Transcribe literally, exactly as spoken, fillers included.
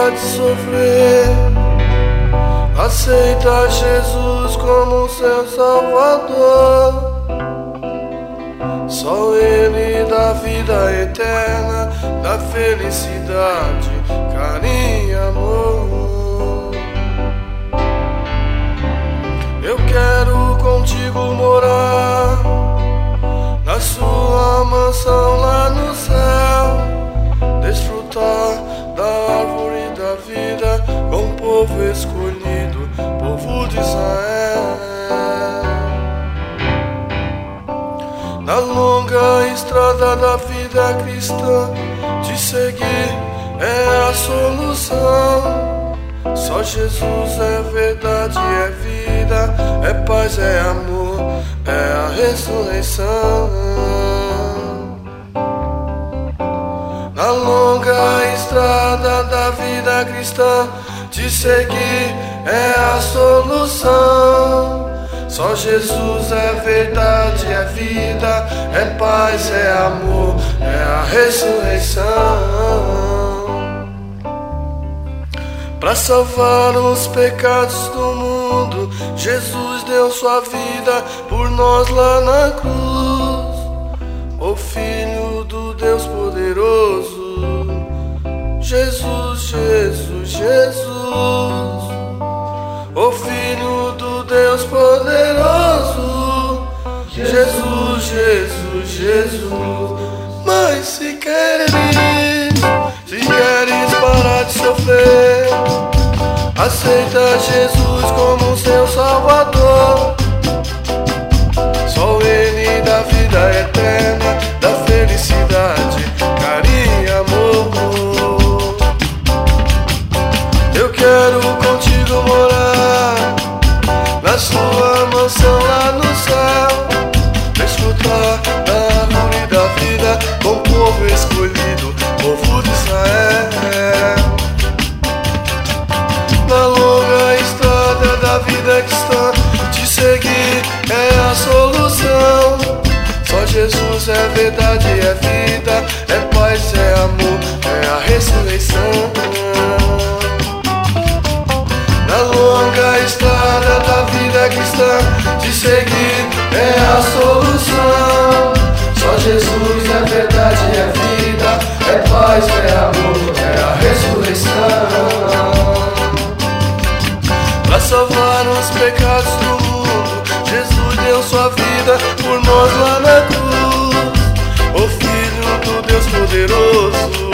para de sofrer. Aceita Jesus como seu Salvador. Só Ele dá vida eterna, dá felicidade, carinho e amor. Eu quero contigo morar na sua mansão lá no céu, desfrutar da árvore da vida com o povo escolhido, povo de Israel. Na longa estrada da vida cristã, te seguir é a solução. Só Jesus é verdade, é vida, é paz, é amor, é a ressurreição. Na longa estrada da vida cristã, te seguir é a solução. Só Jesus é verdade, é vida, é paz, é amor, é a ressurreição. Para salvar os pecados do mundo, Jesus deu sua vida por nós lá na cruz. O Filho do Deus poderoso, Jesus, Jesus, Jesus. O Filho do Deus poderoso, Jesus, Jesus, Jesus. Mas se queres, se queres parar de sofrer, aceita Jesus como seu Salvador. Só Ele dá vida eterna, dá felicidade, carinho e amor. Eu quero contigo morar na sua mansão lá no céu, desfrutar da árvore da vida com o povo escolhido, povo de Israel. Na longa estrada da vida cristã, te seguir é a solução. Só Jesus é verdade, é vida, é paz, é amor, é a ressurreição. Na longa estrada da vida cristã, te seguir é a solução. Só Jesus é verdade, é vida, é paz, é amor, é a ressurreição. Para salvar os pecados do mundo, Jesus deu sua vida por nós lá na cruz. O Filho do Deus poderoso,